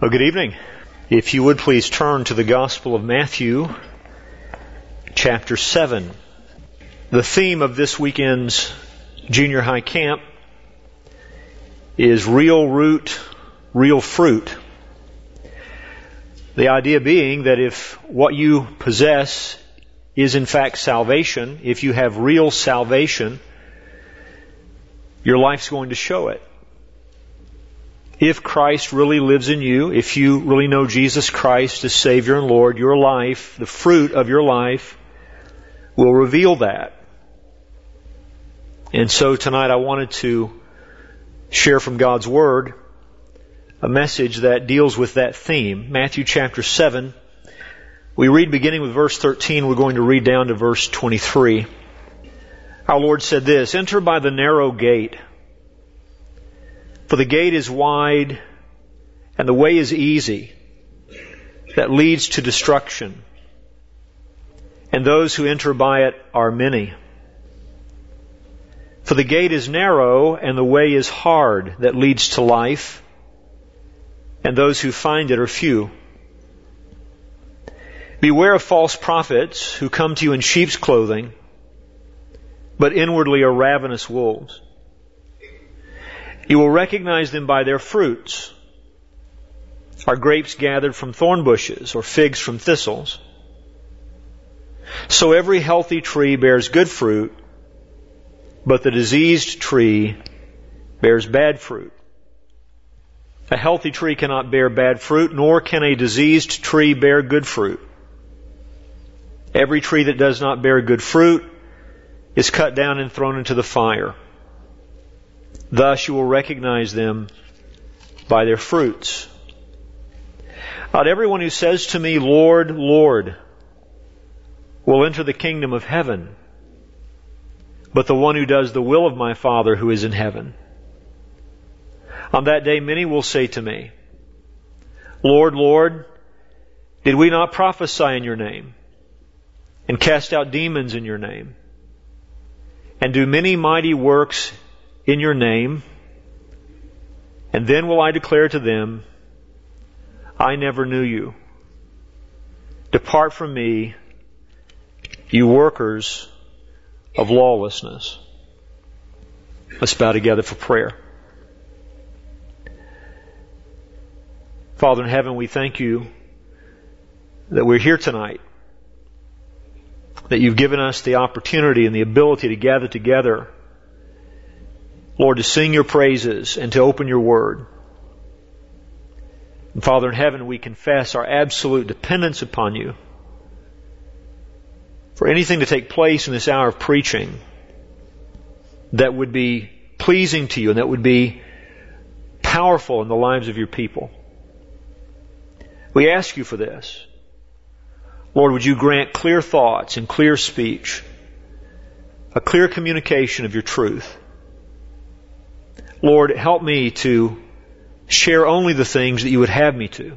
Well, good evening. If you would please turn to the Gospel of Matthew, chapter 7. The theme of this weekend's junior high camp is real root, real fruit. The idea being that if what you possess is in fact salvation, if you have real salvation, your life's going to show it. If Christ really lives in you, if you really know Jesus Christ as Savior and Lord, your life, the fruit of your life, will reveal that. And so tonight I wanted to share from God's Word a message that deals with that theme. Matthew chapter 7. We read beginning with verse 13. We're going to read down to verse 23. Our Lord said this, "Enter by the narrow gate. For the gate is wide, and the way is easy, that leads to destruction. And those who enter by it are many. For the gate is narrow, and the way is hard, that leads to life, and those who find it are few. Beware of false prophets who come to you in sheep's clothing, but inwardly are ravenous wolves. You will recognize them by their fruits. Are grapes gathered from thorn bushes, or figs from thistles? So every healthy tree bears good fruit, but the diseased tree bears bad fruit. A healthy tree cannot bear bad fruit, nor can a diseased tree bear good fruit. Every tree that does not bear good fruit is cut down and thrown into the fire. Thus you will recognize them by their fruits. Not everyone who says to me, 'Lord, Lord,' will enter the kingdom of heaven, but the one who does the will of my Father who is in heaven. On that day many will say to me, 'Lord, Lord, did we not prophesy in your name, and cast out demons in your name, and do many mighty works in your name?' And then will I declare to them, 'I never knew you. Depart from me, you workers of lawlessness.'" Let's bow together for prayer. Father in heaven, we thank you that we're here tonight, that you've given us the opportunity and the ability to gather together, Lord, to sing your praises and to open your word. And Father in heaven, we confess our absolute dependence upon you for anything to take place in this hour of preaching that would be pleasing to you and that would be powerful in the lives of your people. We ask you for this. Lord, would you grant clear thoughts and clear speech, a clear communication of your truth. Lord, help me to share only the things that you would have me to.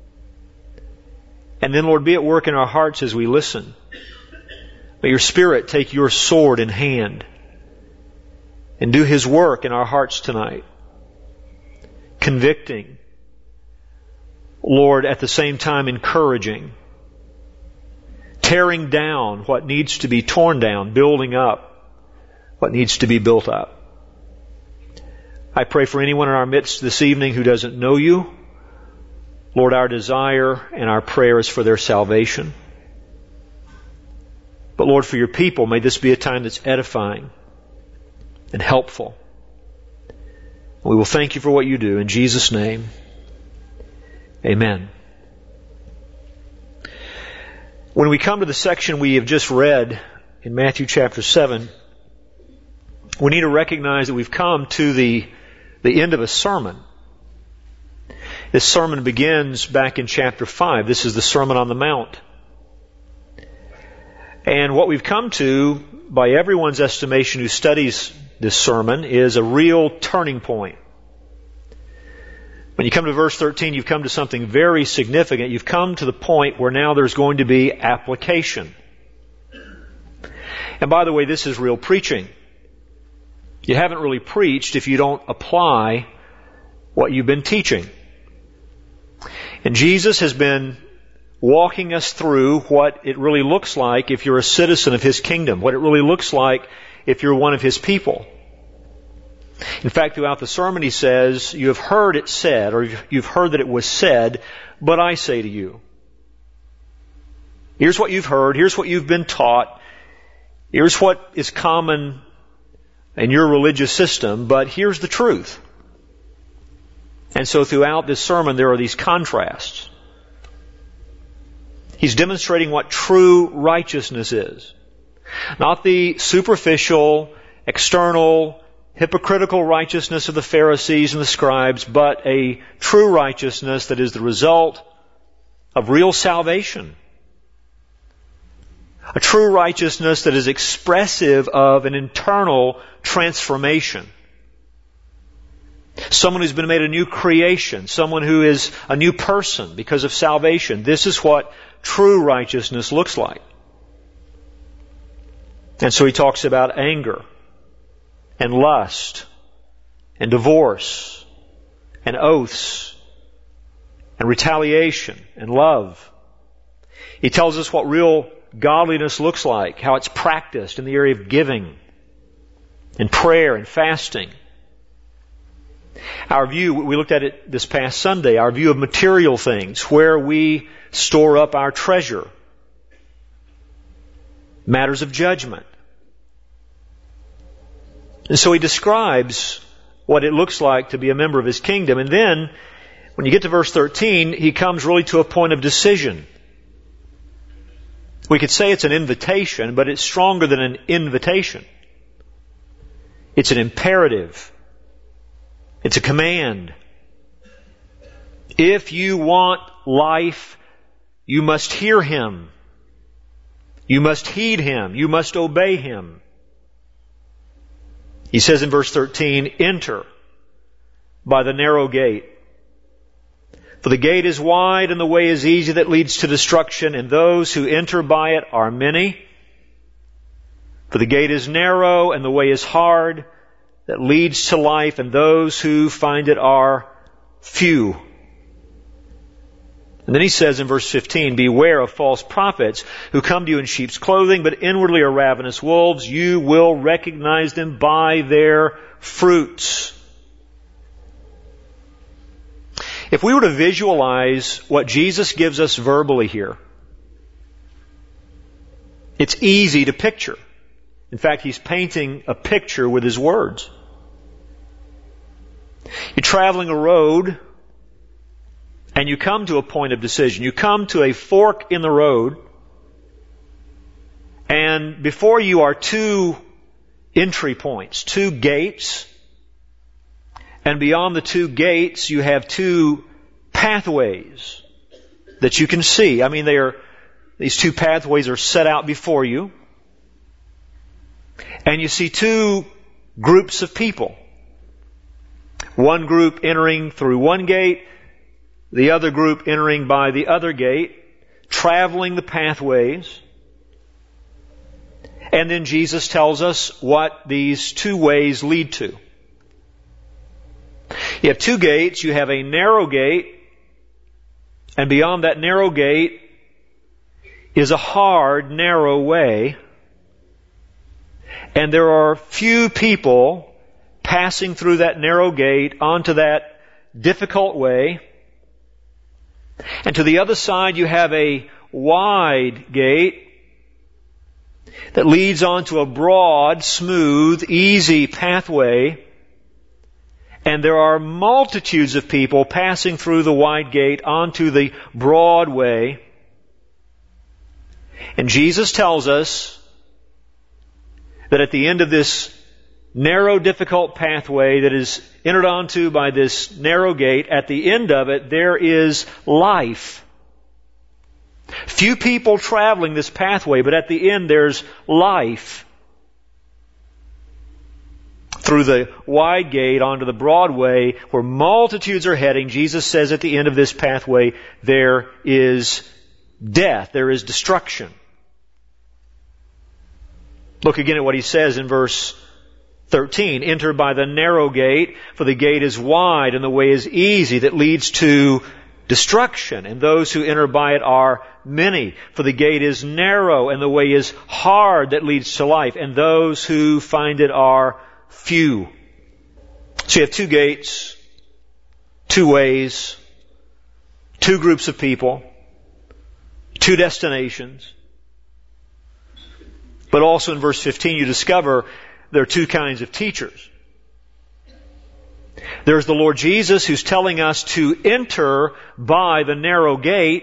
And then, Lord, be at work in our hearts as we listen. May your Spirit take your sword in hand and do His work in our hearts tonight, convicting, Lord, at the same time encouraging, tearing down what needs to be torn down, building up what needs to be built up. I pray for anyone in our midst this evening who doesn't know you. Lord, our desire and our prayer is for their salvation. But Lord, for your people, may this be a time that's edifying and helpful. We will thank you for what you do. In Jesus' name, amen. When we come to the section we have just read in Matthew chapter 7, we need to recognize that we've come to the end of a sermon. This sermon begins back in chapter 5. This is the Sermon on the Mount. And what we've come to, by everyone's estimation who studies this sermon, is a real turning point. When you come to verse 13, you've come to something very significant. You've come to the point where now there's going to be application. And by the way, this is real preaching. You haven't really preached if you don't apply what you've been teaching. And Jesus has been walking us through what it really looks like if you're a citizen of His kingdom, what it really looks like if you're one of His people. In fact, throughout the sermon He says, you have heard it said, or you've heard that it was said, but I say to you. Here's what you've heard, here's what you've been taught, here's what is common in your religious system, but here's the truth. And so throughout this sermon there are these contrasts. He's demonstrating what true righteousness is. Not the superficial, external, hypocritical righteousness of the Pharisees and the scribes, but a true righteousness that is the result of real salvation. A true righteousness that is expressive of an internal transformation. Someone who's been made a new creation. Someone who is a new person because of salvation. This is what true righteousness looks like. And so he talks about anger and lust and divorce and oaths and retaliation and love. He tells us what real godliness looks like, how it's practiced in the area of giving and prayer and fasting. Our view, we looked at it this past Sunday, our view of material things, where we store up our treasure. Matters of judgment. And so he describes what it looks like to be a member of His kingdom. And then, when you get to verse 13, he comes really to a point of decision. We could say it's an invitation, but it's stronger than an invitation. It's an imperative. It's a command. If you want life, you must hear Him. You must heed Him. You must obey Him. He says in verse 13, enter by the narrow gate. For the gate is wide and the way is easy that leads to destruction, and those who enter by it are many. For the gate is narrow and the way is hard that leads to life, and those who find it are few. And then he says in verse 15, beware of false prophets who come to you in sheep's clothing, but inwardly are ravenous wolves. You will recognize them by their fruits. If we were to visualize what Jesus gives us verbally here, it's easy to picture. In fact, He's painting a picture with His words. You're traveling a road and you come to a point of decision. You come to a fork in the road, and before you are two entry points, two gates. And beyond the two gates, you have two pathways that you can see. I mean, these two pathways are set out before you. And you see two groups of people. One group entering through one gate, the other group entering by the other gate, traveling the pathways. And then Jesus tells us what these two ways lead to. You have two gates. You have a narrow gate, and beyond that narrow gate is a hard, narrow way. And there are few people passing through that narrow gate onto that difficult way. And to the other side you have a wide gate that leads onto a broad, smooth, easy pathway. And there are multitudes of people passing through the wide gate onto the broad way. And Jesus tells us that at the end of this narrow, difficult pathway that is entered onto by this narrow gate, at the end of it, there is life. Few people traveling this pathway, but at the end there's life. Through the wide gate onto the broad way where multitudes are heading, Jesus says at the end of this pathway, there is death, there is destruction. Look again at what he says in verse 13. Enter by the narrow gate, for the gate is wide and the way is easy that leads to destruction, and those who enter by it are many. For the gate is narrow, and the way is hard that leads to life, and those who find it are few. So you have two gates, two ways, two groups of people, two destinations. But also in verse 15 you discover there are two kinds of teachers. There's the Lord Jesus, who's telling us to enter by the narrow gate.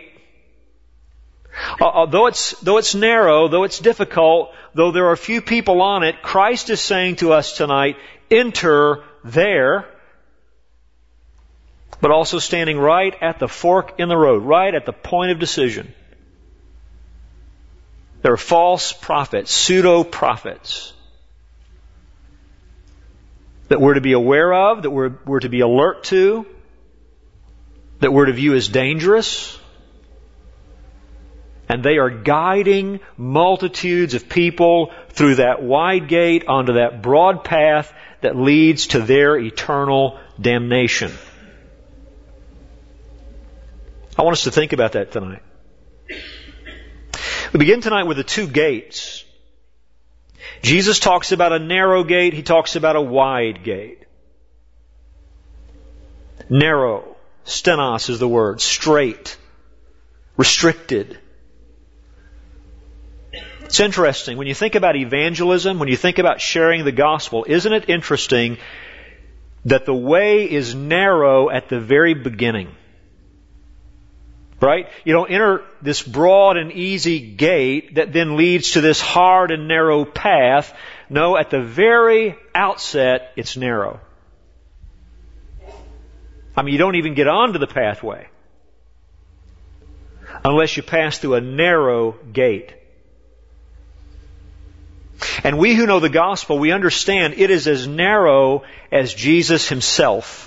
Though it's narrow, though it's difficult, though there are few people on it, Christ is saying to us tonight, enter there. But also standing right at the fork in the road, right at the point of decision. There are false prophets, pseudo-prophets, that we're to be aware of, that we're to be alert to, that we're to view as dangerous. And they are guiding multitudes of people through that wide gate onto that broad path that leads to their eternal damnation. I want us to think about that tonight. We begin tonight with the two gates. Jesus talks about a narrow gate. He talks about a wide gate. Narrow. Stenos is the word. Straight. Restricted. It's interesting. When you think about evangelism, when you think about sharing the gospel, isn't it interesting that the way is narrow at the very beginning? Right? You don't enter this broad and easy gate that then leads to this hard and narrow path. No, at the very outset, it's narrow. I mean, you don't even get onto the pathway unless you pass through a narrow gate. And we who know the gospel, we understand it is as narrow as Jesus himself.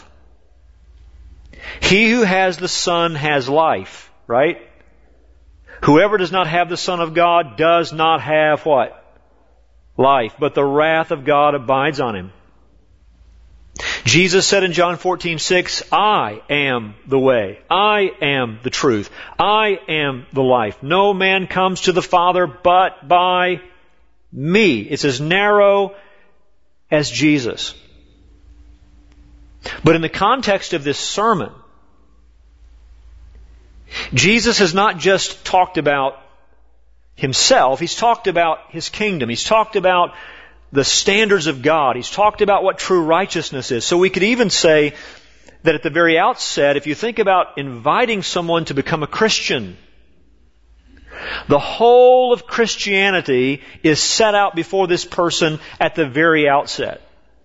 He who has the Son has life, right? Whoever does not have the Son of God does not have what? Life. But the wrath of God abides on him. Jesus said in John 14:6, I am the way. I am the truth. I am the life. No man comes to the Father but by me. It's as narrow as Jesus. But in the context of this sermon, Jesus has not just talked about himself. He's talked about his kingdom. He's talked about the standards of God. He's talked about what true righteousness is. So we could even say that at the very outset, if you think about inviting someone to become a Christian, the whole of Christianity is set out before this person at the very outset.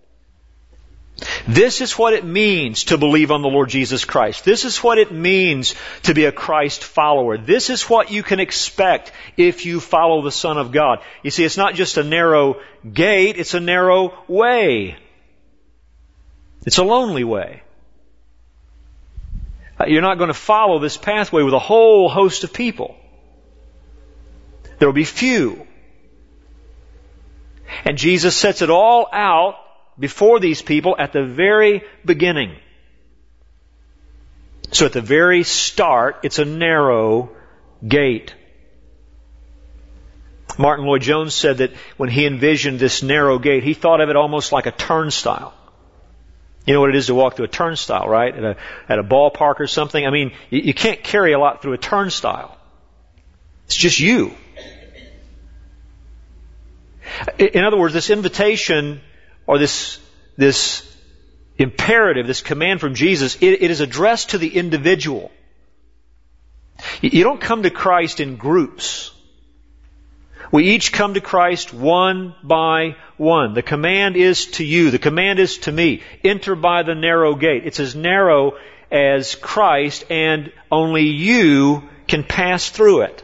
This is what it means to believe on the Lord Jesus Christ. This is what it means to be a Christ follower. This is what you can expect if you follow the Son of God. You see, it's not just a narrow gate, it's a narrow way. It's a lonely way. You're not going to follow this pathway with a whole host of people. There will be few. And Jesus sets it all out before these people at the very beginning. So at the very start, it's a narrow gate. Martin Lloyd-Jones said that when he envisioned this narrow gate, he thought of it almost like a turnstile. You know what it is to walk through a turnstile, right? At a ballpark or something. I mean, you can't carry a lot through a turnstile. It's just you. In other words, this invitation or this imperative, this command from Jesus, it is addressed to the individual. You don't come to Christ in groups. We each come to Christ one by one. The command is to you. The command is to me. Enter by the narrow gate. It's as narrow as Christ, and only you can pass through it.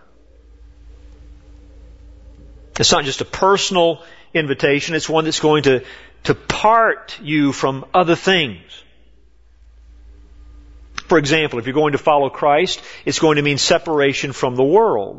It's not just a personal invitation. It's one that's going to part you from other things. For example, if you're going to follow Christ, it's going to mean separation from the world.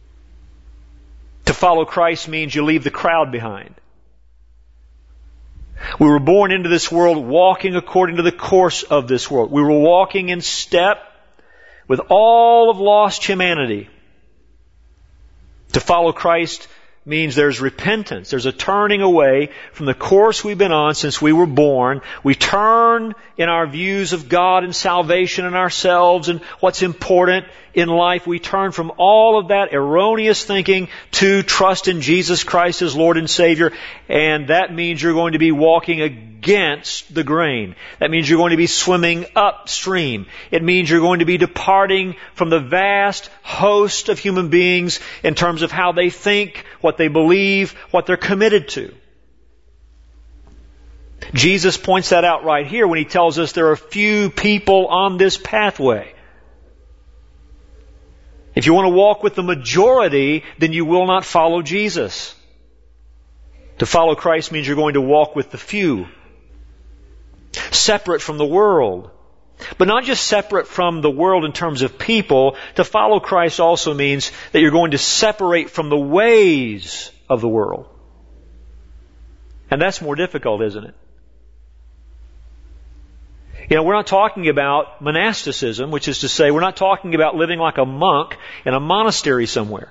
To follow Christ means you leave the crowd behind. We were born into this world walking according to the course of this world. We were walking in step with all of lost humanity. To follow Christ means there's repentance. There's a turning away from the course we've been on since we were born. We turn in our views of God and salvation and ourselves and what's important in life. We turn from all of that erroneous thinking to trust in Jesus Christ as Lord and Savior. And that means you're going to be walking against the grain. That means you're going to be swimming upstream. It means you're going to be departing from the vast host of human beings in terms of how they think, what they believe, what they're committed to. Jesus points that out right here when He tells us there are few people on this pathway. If you want to walk with the majority, then you will not follow Jesus. To follow Christ means you're going to walk with the few. Separate from the world. But not just separate from the world in terms of people. To follow Christ also means that you're going to separate from the ways of the world. And that's more difficult, isn't it? You know, we're not talking about monasticism, which is to say, we're not talking about living like a monk in a monastery somewhere.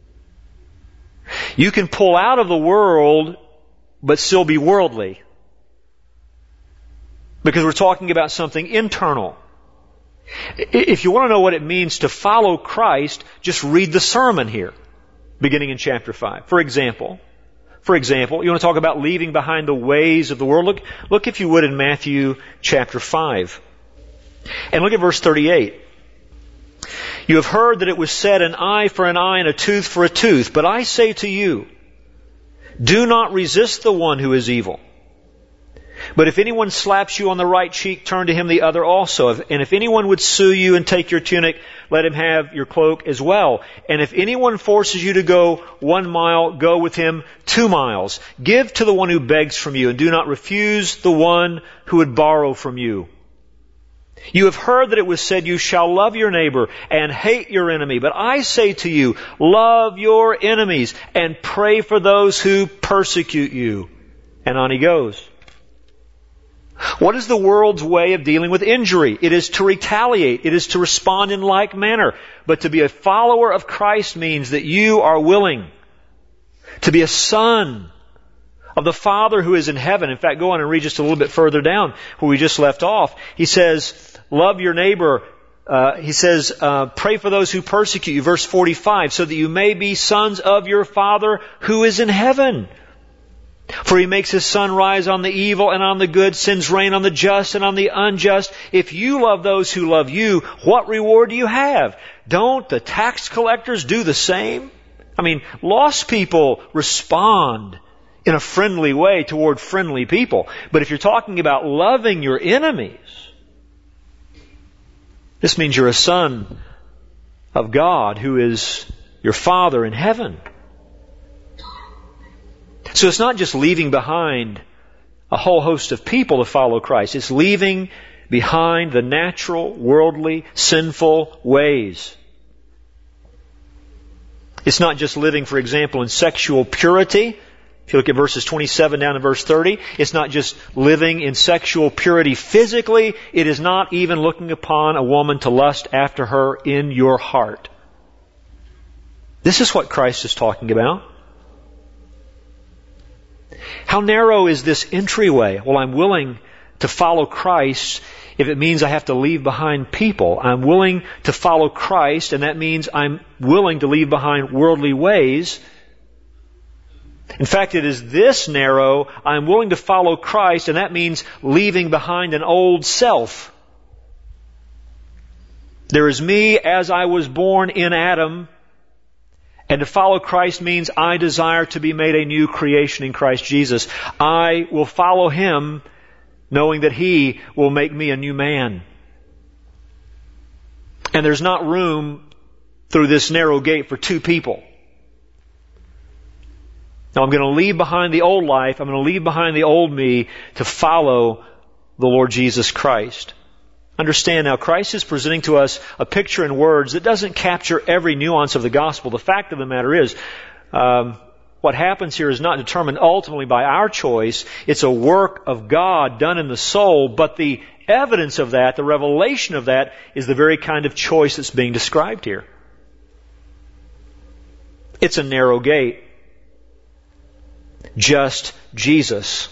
You can pull out of the world, but still be worldly. Because we're talking about something internal. If you want to know what it means to follow Christ, just read the sermon here, beginning in chapter 5. For example, you want to talk about leaving behind the ways of the world? Look if you would in Matthew chapter 5. And look at verse 38. You have heard that it was said, an eye for an eye and a tooth for a tooth. But I say to you, do not resist the one who is evil. But if anyone slaps you on the right cheek, turn to him the other also. And if anyone would sue you and take your tunic, let him have your cloak as well. And if anyone forces you to go 1 mile, go with him 2 miles. Give to the one who begs from you, and do not refuse the one who would borrow from you. You have heard that it was said, you shall love your neighbor and hate your enemy. But I say to you, love your enemies and pray for those who persecute you. And on he goes. What is the world's way of dealing with injury? It is to retaliate. It is to respond in like manner. But to be a follower of Christ means that you are willing to be a son of the Father who is in heaven. In fact, go on and read just a little bit further down where we just left off. He says, love your neighbor. He says, pray for those who persecute you. Verse 45, so that you may be sons of your Father who is in heaven. For He makes His sun rise on the evil and on the good, sends rain on the just and on the unjust. If you love those who love you, what reward do you have? Don't the tax collectors do the same? I mean, lost people respond in a friendly way toward friendly people. But if you're talking about loving your enemies, this means you're a son of God who is your Father in heaven. So it's not just leaving behind a whole host of people to follow Christ. It's leaving behind the natural, worldly, sinful ways. It's not just living, for example, in sexual purity. If you look at verses 27 down to verse 30, it's not just living in sexual purity physically. It is not even looking upon a woman to lust after her in your heart. This is what Christ is talking about. How narrow is this entryway? Well, I'm willing to follow Christ if it means I have to leave behind people. I'm willing to follow Christ, and that means I'm willing to leave behind worldly ways. In fact, it is this narrow, I'm willing to follow Christ, and that means leaving behind an old self. There is me as I was born in Adam. And to follow Christ means I desire to be made a new creation in Christ Jesus. I will follow Him knowing that He will make me a new man. And there's not room through this narrow gate for 2 people. Now I'm going to leave behind the old life. I'm going to leave behind the old me to follow the Lord Jesus Christ. Understand now, Christ is presenting to us a picture in words that doesn't capture every nuance of the gospel. The fact of the matter is, one what happens here is not determined ultimately by our choice. It's a work of God done in the soul, but the evidence of that, the revelation of that, is the very kind of choice that's being described here. It's a narrow gate. Just Jesus.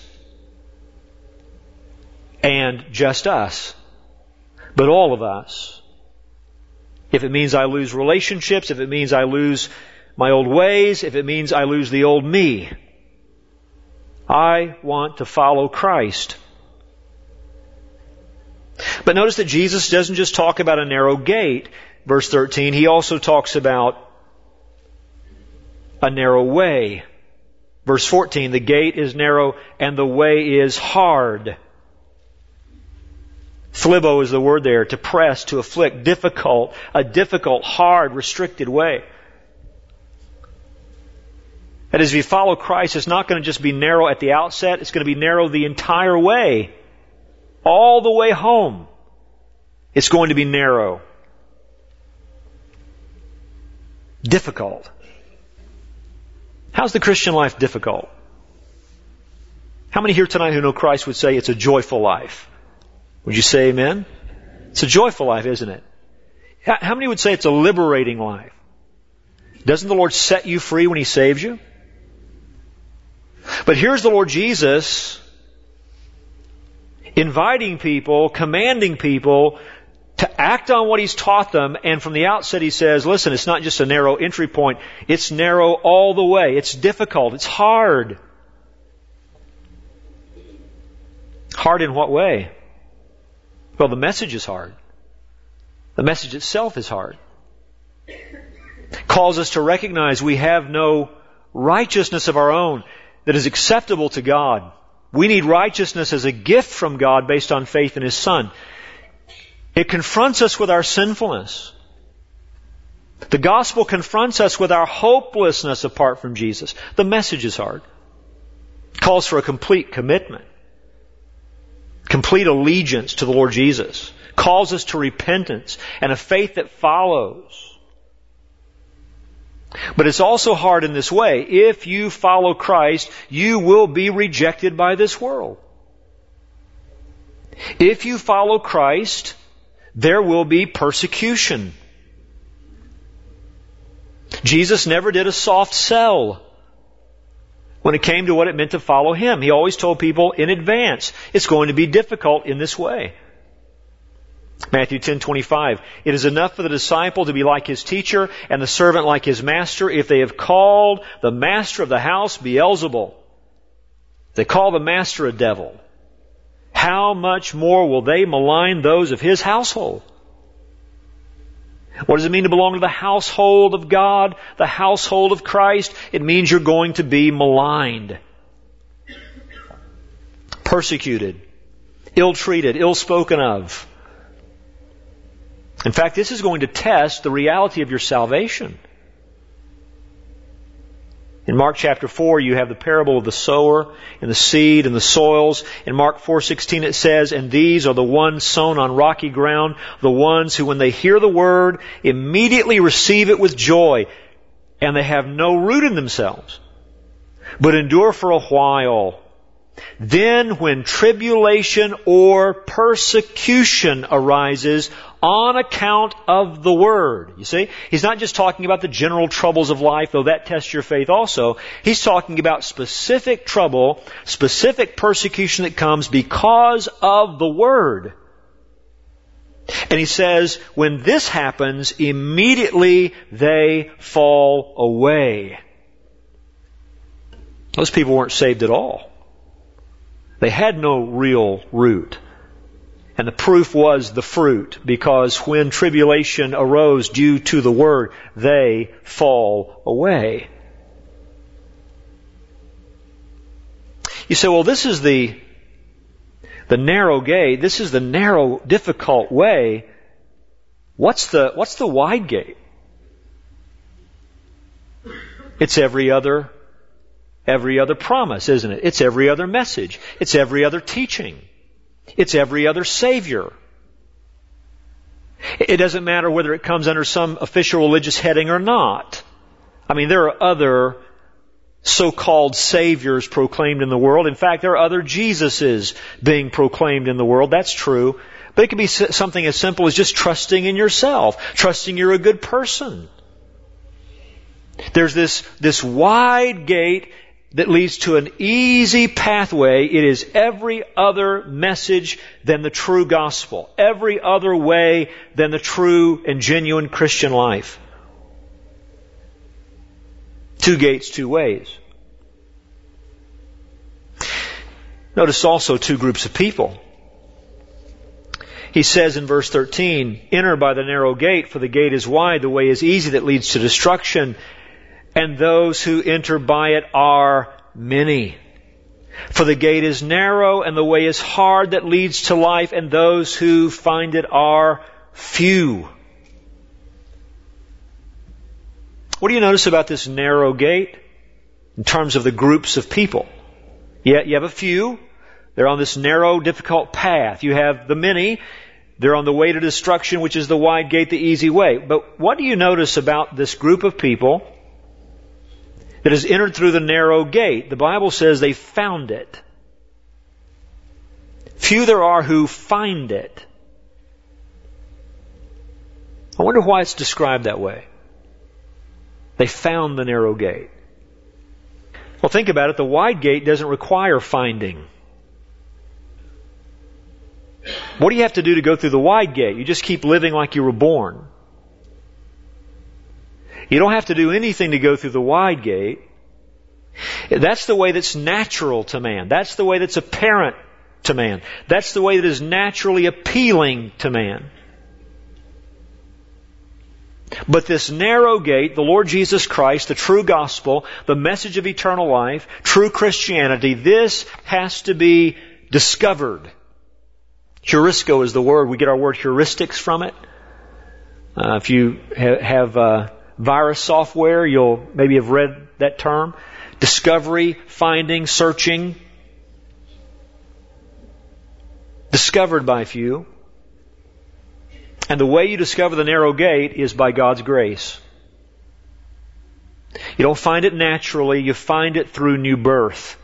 And just us. But all of us. If it means I lose relationships, if it means I lose my old ways, if it means I lose the old me, I want to follow Christ. But notice that Jesus doesn't just talk about a narrow gate, verse 13, He also talks about a narrow way. Verse 14, the gate is narrow and the way is hard. Phlibo is the word there, to press, to afflict, difficult, a difficult, hard, restricted way. That is, if you follow Christ, it's not going to just be narrow at the outset, it's going to be narrow the entire way. All the way home, it's going to be narrow. Difficult. How's the Christian life difficult? How many here tonight who know Christ would say it's a joyful life? Would you say amen? It's a joyful life, isn't it? How many would say it's a liberating life? Doesn't the Lord set you free when He saves you? But here's the Lord Jesus inviting people, commanding people to act on what He's taught them, and from the outset He says, listen, it's not just a narrow entry point, it's narrow all the way. It's difficult, it's hard. Hard in what way? Well, the message is hard. The message itself is hard. Calls us to recognize we have no righteousness of our own that is acceptable to God. We need righteousness as a gift from God based on faith in His Son. It confronts us with our sinfulness. The gospel confronts us with our hopelessness apart from Jesus. The message is hard. It calls for a complete commitment. Complete allegiance to the Lord Jesus. Calls us to repentance and a faith that follows. But it's also hard in this way. If you follow Christ, you will be rejected by this world. If you follow Christ, there will be persecution. Jesus never did a soft sell when it came to what it meant to follow Him. He always told people in advance, it's going to be difficult in this way. Matthew 10:25, it is enough for the disciple to be like his teacher and the servant like his master if they have called the master of the house Beelzebul. They call the master a devil. How much more will they malign those of his household? What does it mean to belong to the household of God, the household of Christ? It means you're going to be maligned, persecuted, ill-treated, ill-spoken of. In fact, this is going to test the reality of your salvation. In Mark chapter 4, you have the parable of the sower and the seed and the soils. In Mark 4:16 it says, and these are the ones sown on rocky ground, the ones who when they hear the word, immediately receive it with joy, and they have no root in themselves, but endure for a while. Then when tribulation or persecution arises on account of the Word. You see, He's not just talking about the general troubles of life, though that tests your faith also. He's talking about specific trouble, specific persecution that comes because of the Word. And He says, when this happens, immediately they fall away. Those people weren't saved at all. They had no real root. And the proof was the fruit, because when tribulation arose due to the Word, they fall away. You say, well, this is the narrow gate. This is the narrow, difficult way. What's the wide gate? It's every other promise, isn't it? It's every other message. It's every other teaching. It's every other Savior. It doesn't matter whether it comes under some official religious heading or not. I mean, there are other so-called saviors proclaimed in the world. In fact, there are other Jesuses being proclaimed in the world. That's true. But it can be something as simple as just trusting in yourself, trusting you're a good person. There's this wide gate that leads to an easy pathway. It is every other message than the true gospel. Every other way than the true and genuine Christian life. Two gates, two ways. Notice also two groups of people. He says in verse 13, "Enter by the narrow gate, for the gate is wide, the way is easy that leads to destruction, and those who enter by it are many. For the gate is narrow, and the way is hard that leads to life, and those who find it are few." What do you notice about this narrow gate in terms of the groups of people? You have a few. They're on this narrow, difficult path. You have the many. They're on the way to destruction, which is the wide gate, the easy way. But what do you notice about this group of people that has entered through the narrow gate? The Bible says they found it. Few there are who find it. I wonder why it's described that way. They found the narrow gate. Well, think about it. The wide gate doesn't require finding. What do you have to do to go through the wide gate? You just keep living like you were born. You don't have to do anything to go through the wide gate. That's the way that's natural to man. That's the way that's apparent to man. That's the way that is naturally appealing to man. But this narrow gate, the Lord Jesus Christ, the true gospel, the message of eternal life, true Christianity, this has to be discovered. Heurisco is the word. We get our word heuristics from it. If you have virus software, you'll maybe have read that term. Discovery, finding, searching. Discovered by few. And the way you discover the narrow gate is by God's grace. You don't find it naturally, you find it through new birth.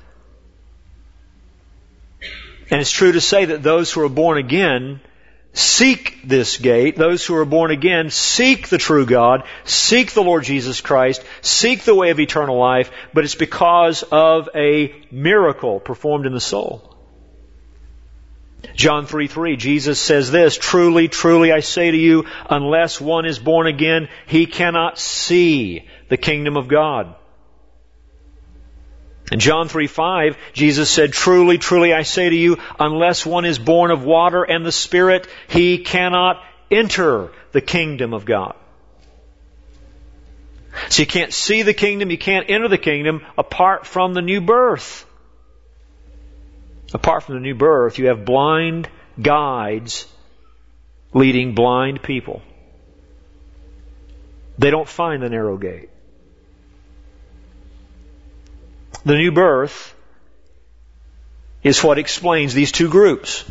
And it's true to say that those who are born again seek this gate. Those who are born again seek the true God, seek the Lord Jesus Christ, seek the way of eternal life, but it's because of a miracle performed in the soul. John 3:3, Jesus says this, "Truly, truly, I say to you, unless one is born again, he cannot see the kingdom of God." In John 3:5, Jesus said, "Truly, truly, I say to you, unless one is born of water and the Spirit, he cannot enter the kingdom of God." So you can't see the kingdom, you can't enter the kingdom apart from the new birth. Apart from the new birth, you have blind guides leading blind people. They don't find the narrow gate. The new birth is what explains these two groups.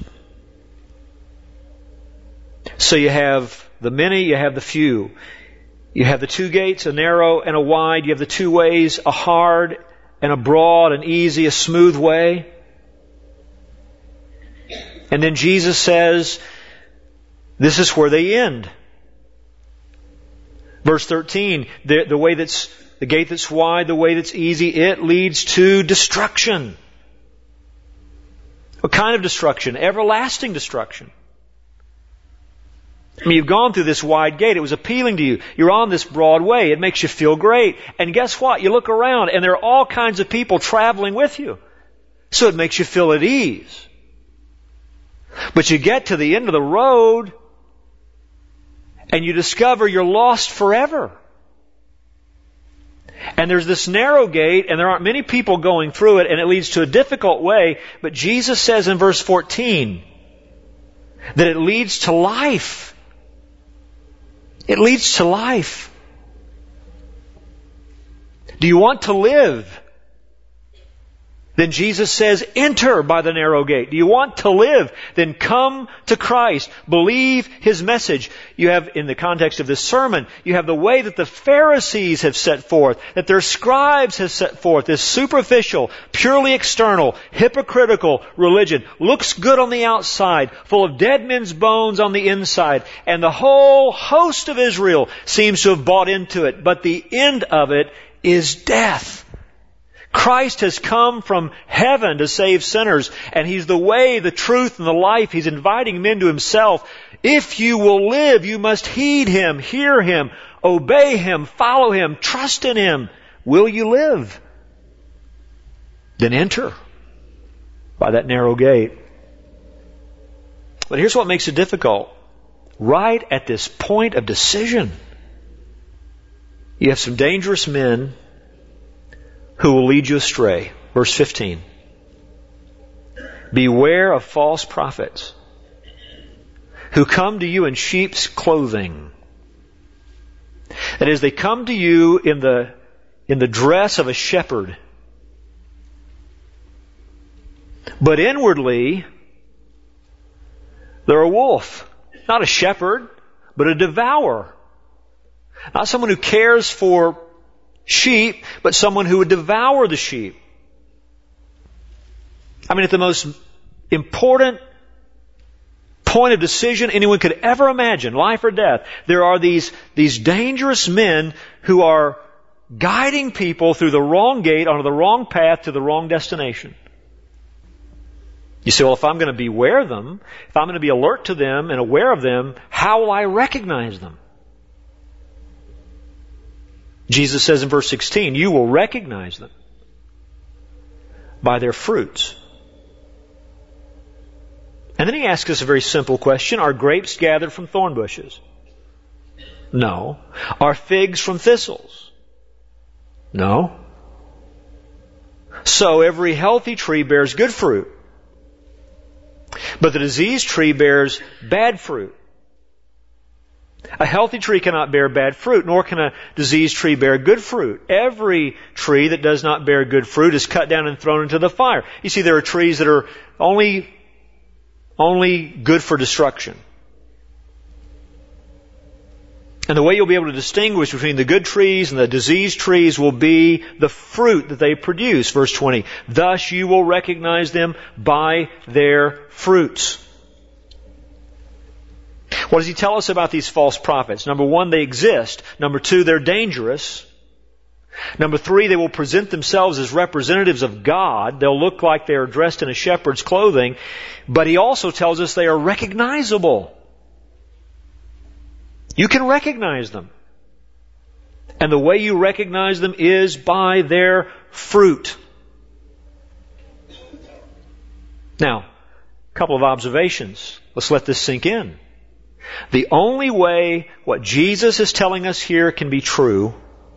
So you have the many, you have the few. You have the two gates, a narrow and a wide. You have the two ways, a hard and a broad, an easy, a smooth way. And then Jesus says, this is where they end. Verse 13, the way that's the gate that's wide, the way that's easy, it leads to destruction. What kind of destruction? Everlasting destruction. I mean, you've gone through this wide gate. It was appealing to you. You're on this broad way. It makes you feel great. And guess what? You look around and there are all kinds of people traveling with you. So it makes you feel at ease. But you get to the end of the road and you discover you're lost forever. And there's this narrow gate and there aren't many people going through it and it leads to a difficult way. But Jesus says in verse 14 that it leads to life. It leads to life. Do you want to live? Then Jesus says, enter by the narrow gate. Do you want to live? Then come to Christ. Believe His message. You have, in the context of this sermon, you have the way that the Pharisees have set forth, that their scribes have set forth, this superficial, purely external, hypocritical religion. Looks good on the outside, full of dead men's bones on the inside. And the whole host of Israel seems to have bought into it. But the end of it is death. Christ has come from heaven to save sinners, and He's the way, the truth, and the life. He's inviting men to Himself. If you will live, you must heed Him, hear Him, obey Him, follow Him, trust in Him. Will you live? Then enter by that narrow gate. But here's what makes it difficult. Right at this point of decision, you have some dangerous men who will lead you astray. Verse 15. Beware of false prophets who come to you in sheep's clothing. That is, they come to you in the dress of a shepherd. But inwardly, they're a wolf. Not a shepherd, but a devourer. Not someone who cares for sheep, but someone who would devour the sheep. I mean, at the most important point of decision anyone could ever imagine, life or death, there are these dangerous men who are guiding people through the wrong gate, onto the wrong path, to the wrong destination. You say, well, if I'm going to beware them, if I'm going to be alert to them and aware of them, how will I recognize them? Jesus says in verse 16, you will recognize them by their fruits. And then He asks us a very simple question. Are grapes gathered from thorn bushes? No. Are figs from thistles? No. So every healthy tree bears good fruit, but the diseased tree bears bad fruit. A healthy tree cannot bear bad fruit, nor can a diseased tree bear good fruit. Every tree that does not bear good fruit is cut down and thrown into the fire. You see, there are trees that are only good for destruction. And the way you'll be able to distinguish between the good trees and the diseased trees will be the fruit that they produce. Verse 20, thus you will recognize them by their fruits. What does He tell us about these false prophets? Number one, they exist. Number two, they're dangerous. Number three, they will present themselves as representatives of God. They'll look like they are dressed in a shepherd's clothing. But He also tells us they are recognizable. You can recognize them. And the way you recognize them is by their fruit. Now, a couple of observations. Let's let this sink in. The only way what Jesus is telling us here can be true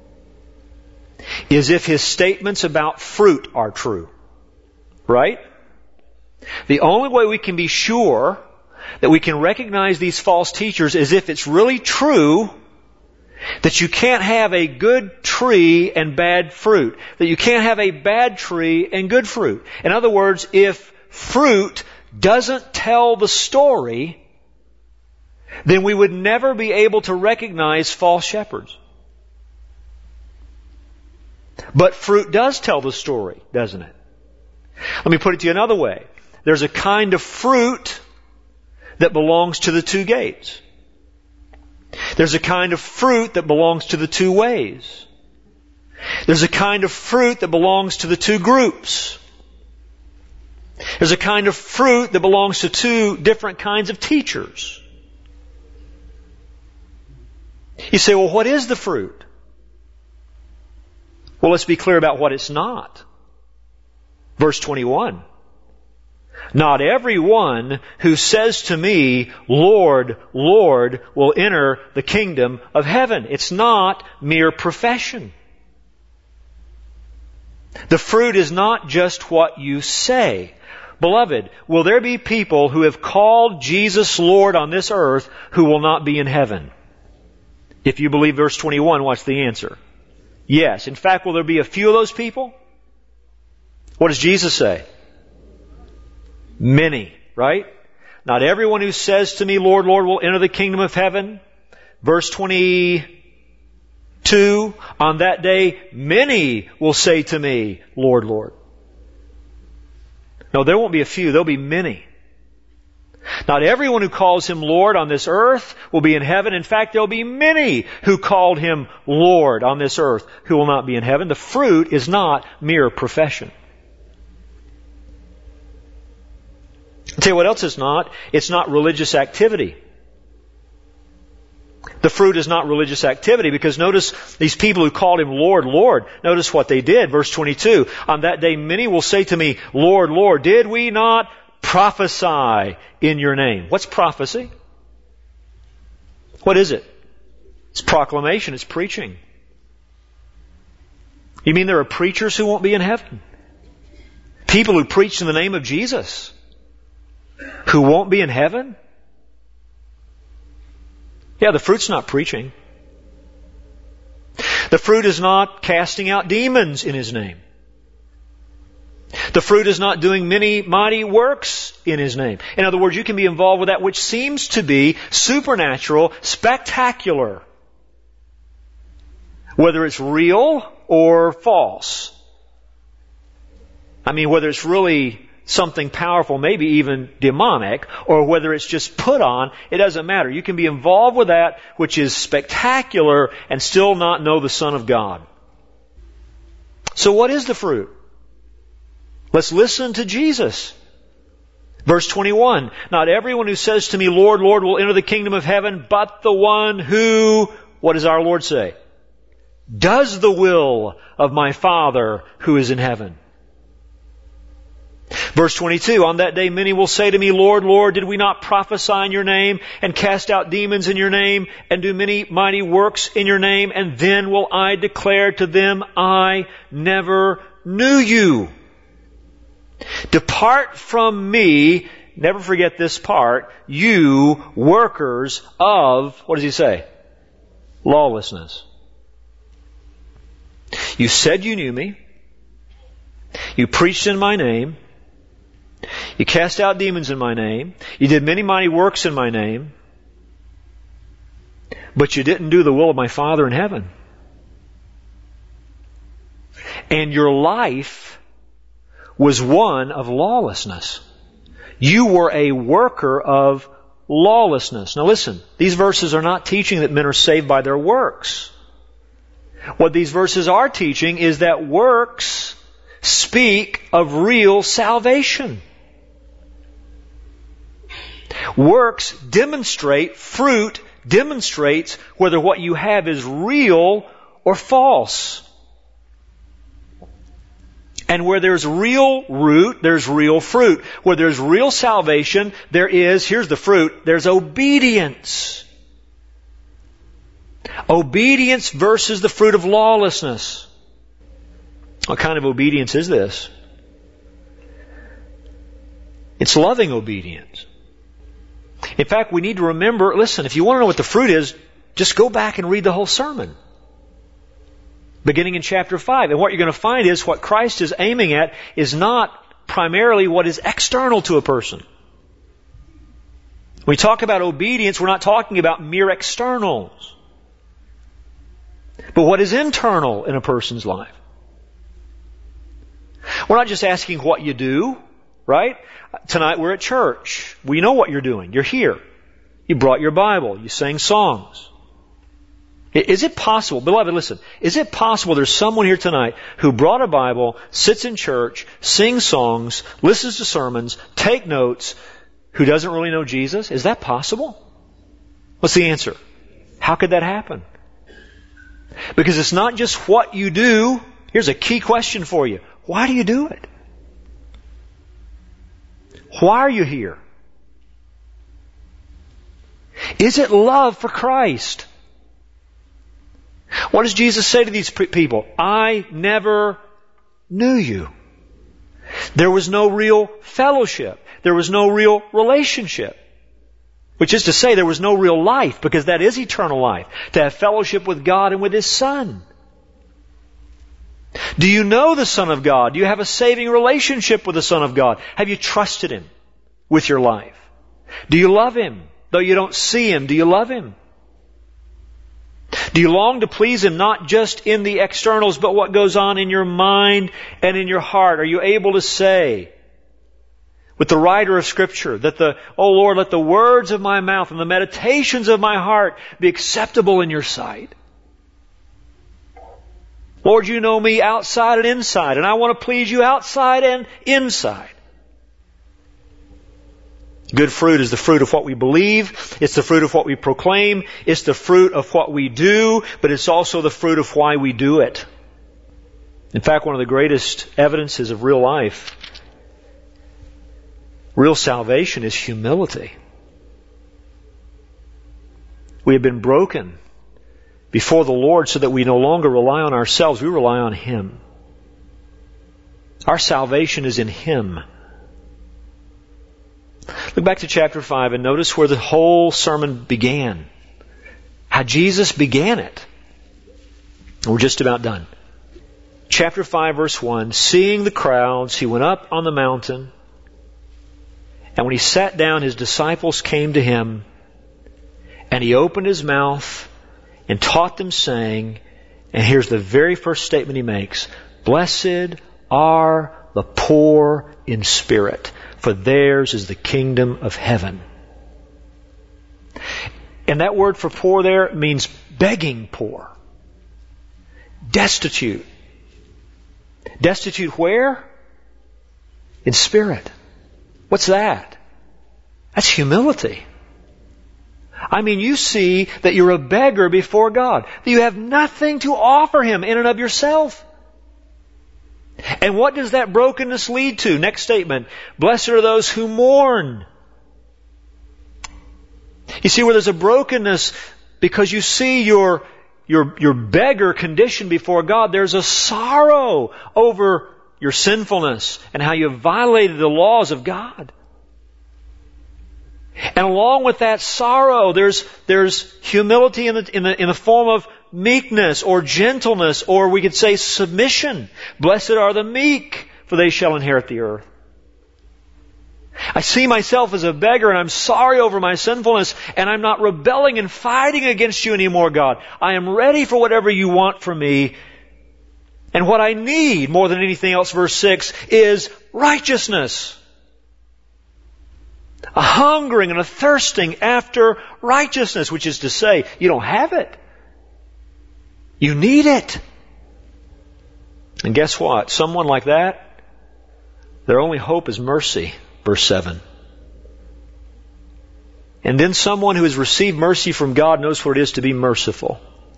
is if His statements about fruit are true. Right? The only way we can be sure that we can recognize these false teachers is if it's really true that you can't have a good tree and bad fruit. That you can't have a bad tree and good fruit. In other words, if fruit doesn't tell the story, then we would never be able to recognize false shepherds. But fruit does tell the story, doesn't it? Let me put it to you another way. There's a kind of fruit that belongs to the two gates. There's a kind of fruit that belongs to the two ways. There's a kind of fruit that belongs to the two groups. There's a kind of fruit that belongs to two different kinds of teachers. You say, well, what is the fruit? Well, let's be clear about what it's not. Verse 21. Not everyone who says to me, Lord, Lord, will enter the kingdom of heaven. It's not mere profession. The fruit is not just what you say. Beloved, will there be people who have called Jesus Lord on this earth who will not be in heaven? If you believe verse 21, what's the answer? Yes. In fact, will there be a few of those people? What does Jesus say? Many, right? Not everyone who says to me, Lord, Lord, will enter the kingdom of heaven. Verse 22, on that day, many will say to me, Lord, Lord. No, there won't be a few, there'll be many. Not everyone who calls Him Lord on this earth will be in heaven. In fact, there'll be many who called Him Lord on this earth who will not be in heaven. The fruit is not mere profession. I'll tell you what else it's not. It's not religious activity. The fruit is not religious activity, because notice these people who called Him Lord, Lord, notice what they did. Verse 22, on that day many will say to me, Lord, Lord, did we not prophesy in your name? What's prophecy? What is it? It's proclamation, it's preaching. You mean there are preachers who won't be in heaven? People who preach in the name of Jesus who won't be in heaven? Yeah, the fruit's not preaching. The fruit is not casting out demons in His name. The fruit is not doing many mighty works in His name. In other words, you can be involved with that which seems to be supernatural, spectacular, whether it's real or false. I mean, whether it's really something powerful, maybe even demonic, or whether it's just put on, it doesn't matter. You can be involved with that which is spectacular and still not know the Son of God. So what is the fruit? Let's listen to Jesus. Verse 21, not everyone who says to me, Lord, Lord, will enter the kingdom of heaven, but the one who, what does our Lord say? Does the will of my Father who is in heaven. Verse 22, on that day many will say to me, Lord, Lord, did we not prophesy in your name and cast out demons in your name and do many mighty works in your name? And then will I declare to them, I never knew you. Depart from me, never forget this part, you workers of, what does He say? Lawlessness. You said you knew me. You preached in my name. You cast out demons in my name. You did many mighty works in my name. But you didn't do the will of my Father in heaven. And your life was one of lawlessness. You were a worker of lawlessness. Now listen, these verses are not teaching that men are saved by their works. What these verses are teaching is that works speak of real salvation. Works demonstrate, fruit demonstrates whether what you have is real or false. And where there's real root, there's real fruit. Where there's real salvation, there is, here's the fruit, there's obedience. Obedience versus the fruit of lawlessness. What kind of obedience is this? It's loving obedience. In fact, we need to remember, listen, if you want to know what the fruit is, just go back and read the whole sermon. Beginning in chapter 5. And what you're going to find is what Christ is aiming at is not primarily what is external to a person. When we talk about obedience, we're not talking about mere externals, but what is internal in a person's life. We're not just asking what you do, right? Tonight we're at church. We know what you're doing. You're here. You brought your Bible. You sang songs. Is it possible, beloved, listen, is it possible there's someone here tonight who brought a Bible, sits in church, sings songs, listens to sermons, take notes, who doesn't really know Jesus? Is that possible? What's the answer? How could that happen? Because it's not just what you do. Here's a key question for you. Why do you do it? Why are you here? Is it love for Christ? What does Jesus say to these people? I never knew you. There was no real fellowship. There was no real relationship. Which is to say, there was no real life, because that is eternal life. To have fellowship with God and with His Son. Do you know the Son of God? Do you have a saving relationship with the Son of God? Have you trusted Him with your life? Do you love Him? Though you don't see Him, do you love Him? Do you long to please Him not just in the externals, but what goes on in your mind and in your heart? Are you able to say with the writer of Scripture that "O Lord, let the words of my mouth and the meditations of my heart be acceptable in your sight"? Lord, you know me outside and inside, and I want to please you outside and inside. Good fruit is the fruit of what we believe. It's the fruit of what we proclaim. It's the fruit of what we do, but it's also the fruit of why we do it. In fact, one of the greatest evidences of real life, real salvation, is humility. We have been broken before the Lord so that we no longer rely on ourselves. We rely on Him. Our salvation is in Him. Look back to chapter 5 and notice where the whole sermon began. How Jesus began it. We're just about done. Chapter 5, verse 1, seeing the crowds, He went up on the mountain, and when He sat down, His disciples came to Him, and He opened His mouth and taught them, saying, and here's the very first statement He makes, "Blessed are the poor in spirit, for theirs is the kingdom of heaven." And that word for poor there means begging poor. Destitute. Destitute where? In spirit. What's that? That's humility. I mean, you see that you're a beggar before God, that you have nothing to offer Him in and of yourself. And what does that brokenness lead to? Next statement. Blessed are those who mourn. You see, where there's a brokenness because you see your beggar condition before God, there's a sorrow over your sinfulness and how you have violated the laws of God. And along with that sorrow, there's humility in the form of meekness or gentleness, or we could say submission. Blessed are the meek, for they shall inherit the earth. I see myself as a beggar, and I'm sorry over my sinfulness, and I'm not rebelling and fighting against you anymore, God. I am ready for whatever you want from me. And what I need more than anything else, verse 6, is righteousness. A hungering and a thirsting after righteousness, which is to say, you don't have it. You need it. And guess what? Someone like that, their only hope is mercy. Verse 7. And then someone who has received mercy from God knows what it is to be merciful.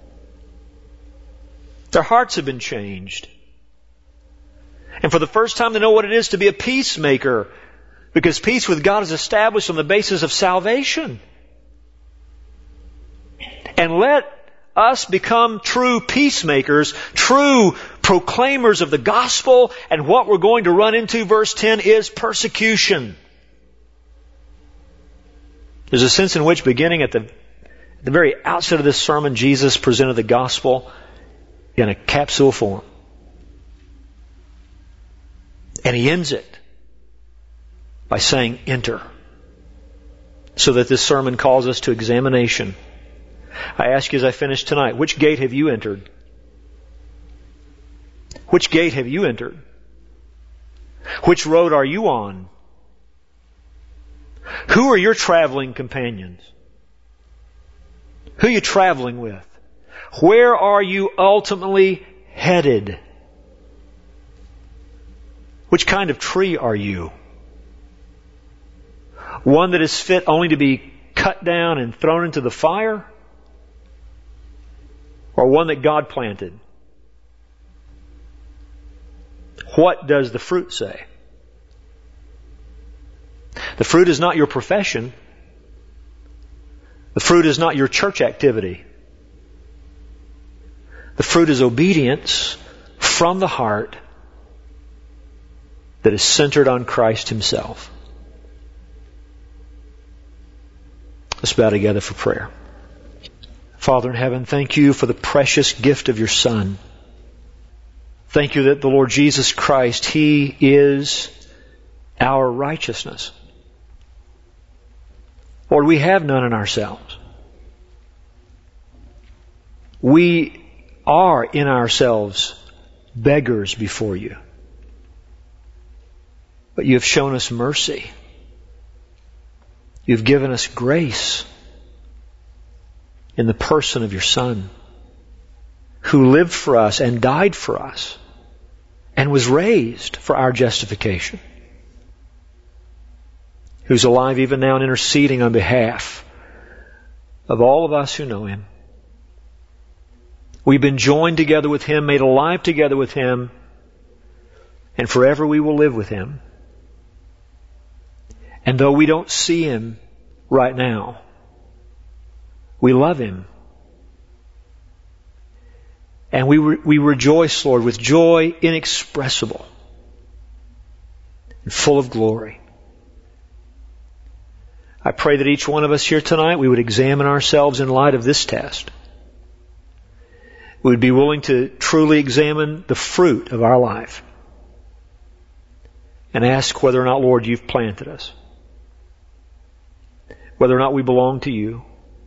Their hearts have been changed. And for the first time they know what it is to be a peacemaker, because peace with God is established on the basis of salvation. And let us become true peacemakers, true proclaimers of the gospel, and what we're going to run into, verse 10, is persecution. There's a sense in which, beginning at the very outset of this sermon, Jesus presented the gospel in a capsule form. And He ends it by saying, enter. So that this sermon calls us to examination. I ask you as I finish tonight, which gate have you entered? Which gate have you entered? Which road are you on? Who are your traveling companions? Who are you traveling with? Where are you ultimately headed? Which kind of tree are you? One that is fit only to be cut down and thrown into the fire? Or one that God planted? What does the fruit say? The fruit is not your profession. The fruit is not your church activity. The fruit is obedience from the heart that is centered on Christ Himself. Let's bow together for prayer. Father in heaven, thank You for the precious gift of Your Son. Thank you that the Lord Jesus Christ, He is our righteousness. Lord, we have none in ourselves. We are in ourselves beggars before you. But you have shown us mercy. You've given us grace in the person of your Son, who lived for us and died for us and was raised for our justification, who's alive even now and interceding on behalf of all of us who know Him. We've been joined together with Him, made alive together with Him, and forever we will live with Him. And though we don't see Him right now, we love Him. And we rejoice, Lord, with joy inexpressible and full of glory. I pray that each one of us here tonight, we would examine ourselves in light of this test. We would be willing to truly examine the fruit of our life and ask whether or not, Lord, you've planted us, whether or not we belong to you.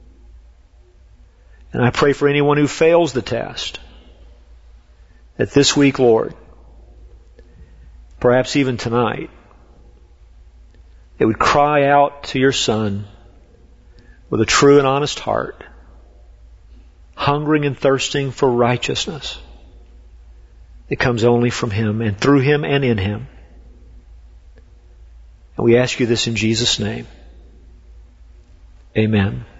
And I pray for anyone who fails the test, that this week, Lord, perhaps even tonight, they would cry out to your Son with a true and honest heart, hungering and thirsting for righteousness that comes only from Him and through Him and in Him. And we ask you this in Jesus' name. Amen.